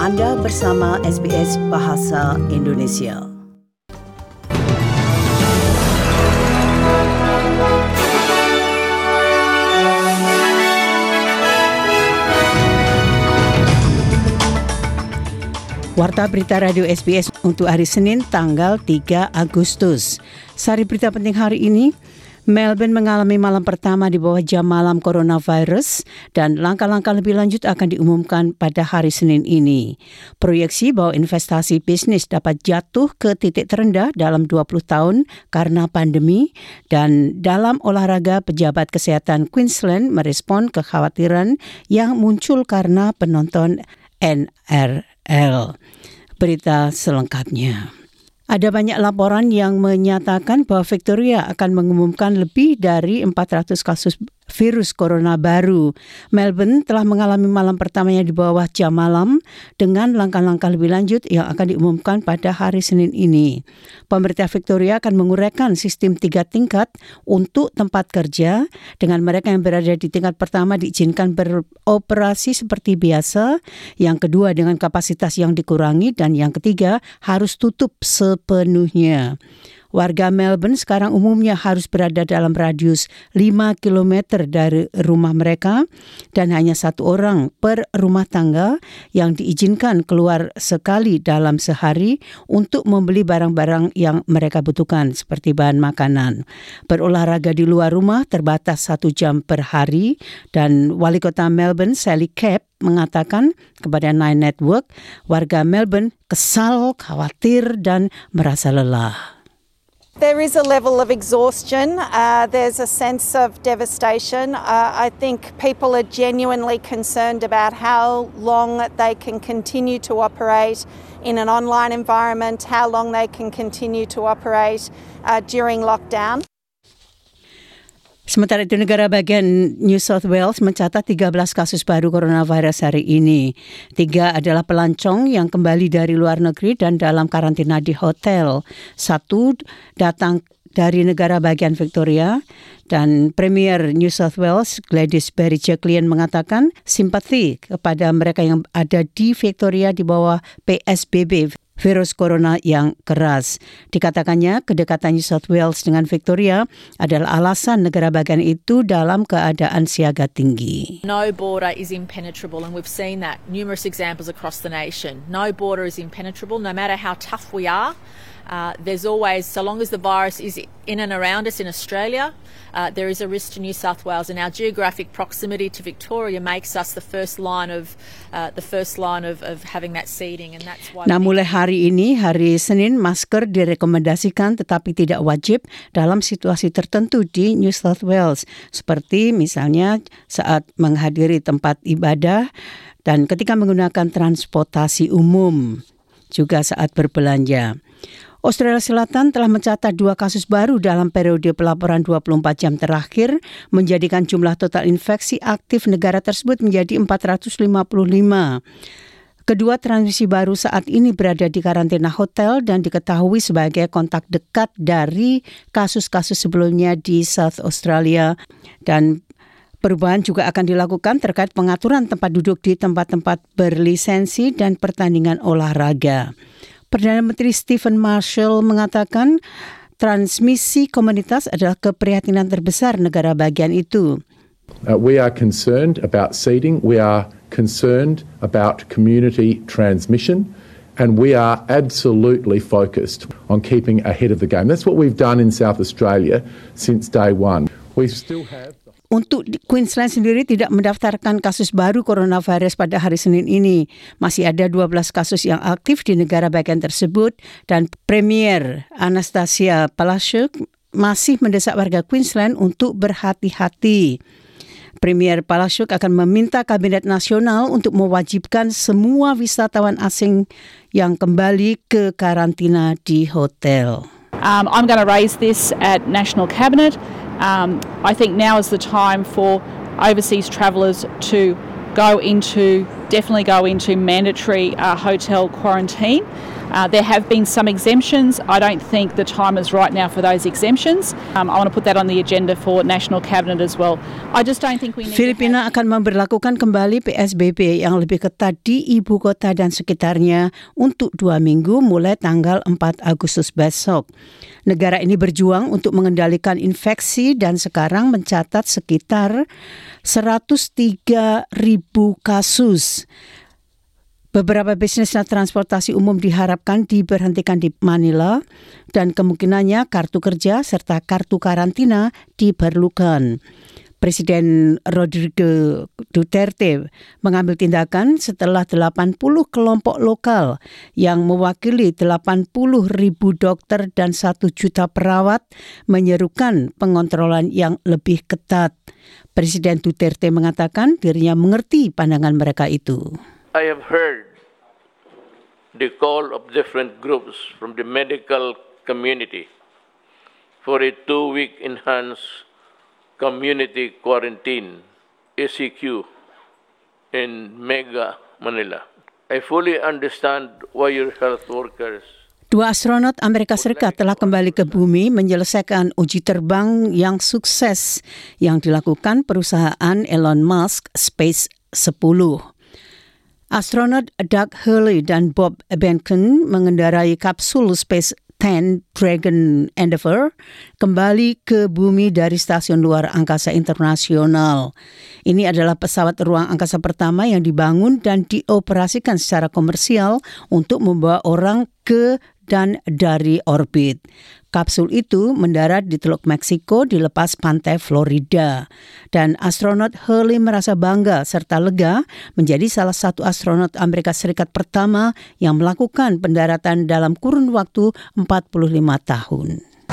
Anda bersama SBS Bahasa Indonesia. Warta Berita Radio SBS untuk hari Senin tanggal 3 Agustus. Sari berita penting hari ini, Melbourne mengalami malam pertama di bawah jam malam coronavirus dan langkah-langkah lebih lanjut akan diumumkan pada hari Senin ini. Proyeksi bahwa investasi bisnis dapat jatuh ke titik terendah dalam 20 tahun karena pandemi, dan dalam olahraga pejabat kesehatan Queensland merespon kekhawatiran yang muncul karena penonton NRL. Berita selengkapnya. Ada banyak laporan yang menyatakan bahwa Victoria akan mengumumkan lebih dari 400 kasus virus corona baru. Melbourne telah mengalami malam pertamanya di bawah jam malam dengan langkah-langkah lebih lanjut yang akan diumumkan pada hari Senin ini. Pemerintah Victoria akan menguraikan sistem 3 tingkat untuk tempat kerja, dengan mereka yang berada di tingkat pertama diizinkan beroperasi seperti biasa, yang kedua dengan kapasitas yang dikurangi, dan yang ketiga harus tutup sepenuhnya. Warga Melbourne sekarang umumnya harus berada dalam radius 5 km dari rumah mereka dan hanya 1 orang per rumah tangga yang diizinkan keluar sekali dalam sehari untuk membeli barang-barang yang mereka butuhkan seperti bahan makanan. Berolahraga di luar rumah terbatas 1 jam per hari, dan Wali Kota Melbourne Sally Capp mengatakan kepada Nine Network, warga Melbourne kesal, khawatir dan merasa lelah. There is a level of exhaustion. There's a sense of devastation. I think people are genuinely concerned about how long they can continue to operate in an online environment, how long they can continue to operate during lockdown. Sementara itu, negara bagian New South Wales mencatat 13 kasus baru coronavirus hari ini. 3 adalah pelancong yang kembali dari luar negeri dan dalam karantina di hotel. 1 datang dari negara bagian Victoria, dan Premier New South Wales Gladys Berejiklian mengatakan simpati kepada mereka yang ada di Victoria di bawah PSBB virus corona yang keras. Dikatakannya kedekatan New South Wales dengan Victoria adalah alasan negara bagian itu dalam keadaan siaga tinggi. No border is impenetrable, and we've seen that numerous examples across the nation. No border is impenetrable, no matter how tough we are. There's always, so long as the virus is in and around us in Australia, there is a risk to New South Wales, and our geographic proximity to Victoria makes us the first line of having that seeding, and that's why. Nah, mulai hari ini, hari Senin, masker direkomendasikan tetapi tidak wajib dalam situasi tertentu di New South Wales, seperti misalnya saat menghadiri tempat ibadah dan ketika menggunakan transportasi umum, juga saat berbelanja. Australia Selatan telah mencatat 2 kasus baru dalam periode pelaporan 24 jam terakhir, menjadikan jumlah total infeksi aktif negara tersebut menjadi 455. Kedua transmisi baru saat ini berada di karantina hotel dan diketahui sebagai kontak dekat dari kasus-kasus sebelumnya di South Australia. Dan perubahan juga akan dilakukan terkait pengaturan tempat duduk di tempat-tempat berlisensi dan pertandingan olahraga. Perdana Menteri Stephen Marshall mengatakan transmisi komunitas adalah keprihatinan terbesar negara bagian itu. We are concerned about seeding. We are concerned about community transmission. And we are absolutely focused on keeping ahead of the game. That's what we've done in South Australia since day one. We still have... Untuk Queensland sendiri tidak mendaftarkan kasus baru coronavirus pada hari Senin ini. Masih ada 12 kasus yang aktif di negara bagian tersebut, dan Premier Anastasia Palaszczuk masih mendesak warga Queensland untuk berhati-hati. Premier Palaszczuk akan meminta Kabinet Nasional untuk mewajibkan semua wisatawan asing yang kembali ke karantina di hotel. I'm going to raise this at National Cabinet. I think now is the time for overseas travellers to go into definitely go into mandatory hotel quarantine. There have been some exemptions. I don't think the time is right now for those exemptions. I want to put that on the agenda for National Cabinet as well. I just don't think we need Filipina akan memberlakukan kembali PSBB yang lebih ketat di ibu kota dan sekitarnya untuk 2 minggu mulai tanggal 4 Agustus besok. Negara ini berjuang untuk mengendalikan infeksi dan sekarang mencatat sekitar 103.000 kasus. Beberapa bisnis dan transportasi umum diharapkan diberhentikan di Manila dan kemungkinannya kartu kerja serta kartu karantina diperlukan. Presiden Rodrigo Duterte mengambil tindakan setelah 80 kelompok lokal yang mewakili 80.000 dokter dan 1 juta perawat menyerukan pengontrolan yang lebih ketat. Presiden Duterte mengatakan dirinya mengerti pandangan mereka itu. I have heard the call of different groups from the medical community for a 2-week enhanced community quarantine, ECQ, in Mega Manila. I fully understand why your health workers. 2 astronot Amerika Serikat telah kembali ke bumi menyelesaikan uji terbang yang sukses yang dilakukan perusahaan Elon Musk Space 10. Astronot Doug Hurley dan Bob Behnken mengendarai kapsul Space 10 Dragon Endeavour kembali ke bumi dari Stasiun Luar Angkasa Internasional. Ini adalah pesawat ruang angkasa pertama yang dibangun dan dioperasikan secara komersial untuk membawa orang ke dan dari orbit. Kapsul itu mendarat di Teluk Meksiko di lepas pantai Florida. Dan astronot Hurley merasa bangga serta lega menjadi salah satu astronot Amerika Serikat pertama yang melakukan pendaratan dalam kurun waktu 45 tahun.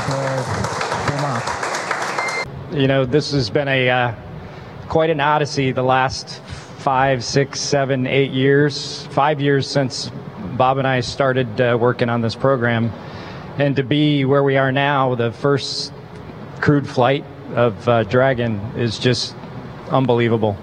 You know, this has been quite an odyssey the last 5, 6, 7, 8 years. 5 years since Bob and I started working on this program. And to be where we are now, the first crewed flight of Dragon is just unbelievable.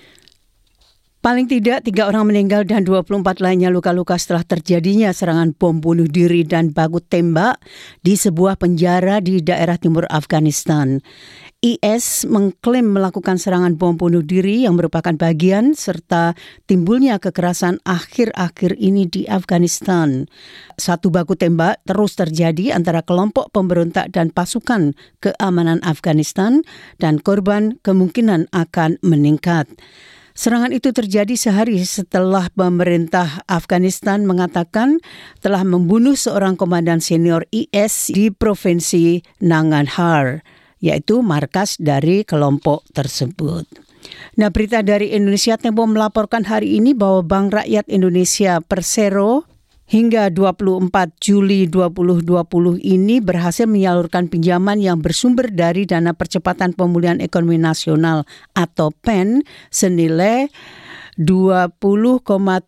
Paling tidak 3 orang meninggal dan 24 lainnya luka-luka setelah terjadinya serangan bom bunuh diri dan baku tembak di sebuah penjara di daerah timur Afghanistan. IS mengklaim melakukan serangan bom bunuh diri yang merupakan bagian serta timbulnya kekerasan akhir-akhir ini di Afghanistan. Satu baku tembak terus terjadi antara kelompok pemberontak dan pasukan keamanan Afghanistan dan korban kemungkinan akan meningkat. Serangan itu terjadi sehari setelah pemerintah Afghanistan mengatakan telah membunuh seorang komandan senior IS di provinsi Nangarhar, yaitu markas dari kelompok tersebut. Nah, berita dari Indonesia Tempo melaporkan hari ini bahwa Bank Rakyat Indonesia Persero hingga 24 Juli 2020 ini berhasil menyalurkan pinjaman yang bersumber dari Dana Percepatan Pemulihan Ekonomi Nasional atau PEN senilai 20,7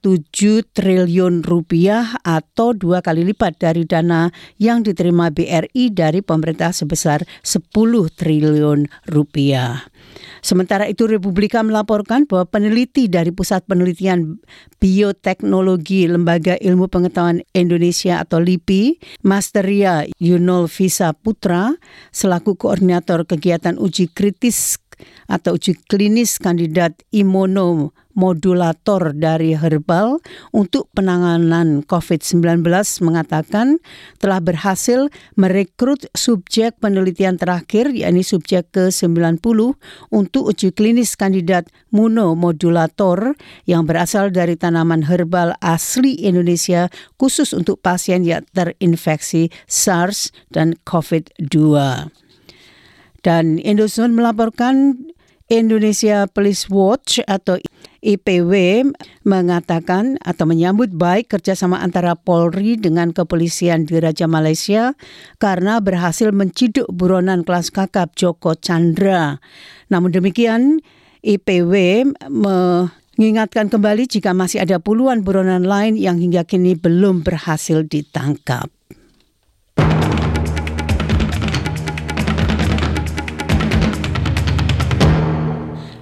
triliun rupiah atau 2 kali lipat dari dana yang diterima BRI dari pemerintah sebesar 10 triliun rupiah. Sementara itu Republika melaporkan bahwa peneliti dari Pusat Penelitian Bioteknologi Lembaga Ilmu Pengetahuan Indonesia atau LIPI, Masteria Yunolvisa Putra, selaku koordinator kegiatan uji kritis atau uji klinis kandidat imunomodulator dari herbal untuk penanganan COVID-19 mengatakan telah berhasil merekrut subjek penelitian terakhir, yakni subjek ke-90 untuk uji klinis kandidat monomodulator yang berasal dari tanaman herbal asli Indonesia khusus untuk pasien yang terinfeksi SARS dan COVID-2. Dan Indozone melaporkan Indonesia Police Watch atau IPW mengatakan atau menyambut baik kerjasama antara Polri dengan kepolisian di Raja Malaysia karena berhasil menciduk buronan kelas kakap Joko Chandra. Namun demikian, IPW mengingatkan kembali jika masih ada puluhan buronan lain yang hingga kini belum berhasil ditangkap.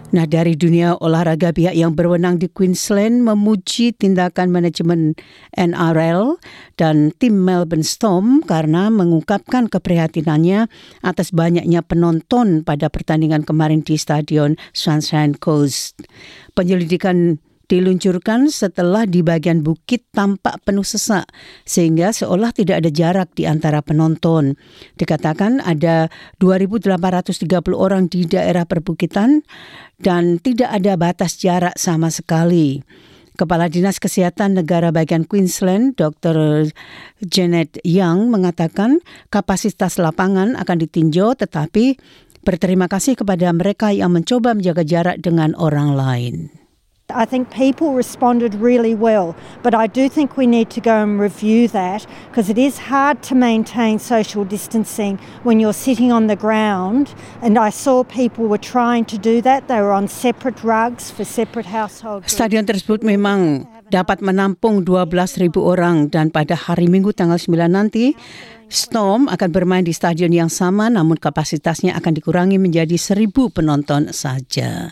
Nah, dari dunia olahraga, pihak yang berwenang di Queensland memuji tindakan manajemen NRL dan tim Melbourne Storm karena mengungkapkan keprihatinannya atas banyaknya penonton pada pertandingan kemarin di Stadion Sunshine Coast. Penyelidikan diluncurkan setelah di bagian bukit tampak penuh sesak sehingga seolah tidak ada jarak di antara penonton. Dikatakan ada 2.830 orang di daerah perbukitan dan tidak ada batas jarak sama sekali. Kepala Dinas Kesehatan Negara bagian Queensland, Dr. Janet Young mengatakan kapasitas lapangan akan ditinjau tetapi berterima kasih kepada mereka yang mencoba menjaga jarak dengan orang lain. I think people responded really well, but I do think we need to go and review that because it is hard to maintain social distancing when you're sitting on the ground, and I saw people were trying to do that. They were on separate rugs for separate household groups. Stadion tersebut memang dapat menampung 12.000 orang dan pada hari Minggu tanggal 9 nanti Storm akan bermain di stadion yang sama namun kapasitasnya akan dikurangi menjadi 1.000 penonton saja.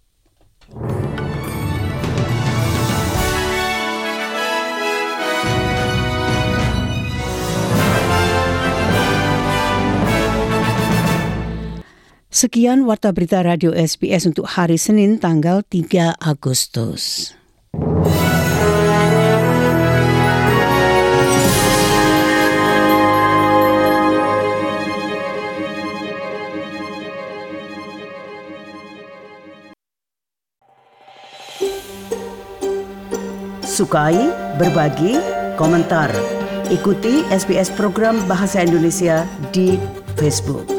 Sekian Warta Berita Radio SBS untuk hari Senin tanggal 3 Agustus. Sukai, berbagi, komentar. Ikuti SBS program Bahasa Indonesia di Facebook.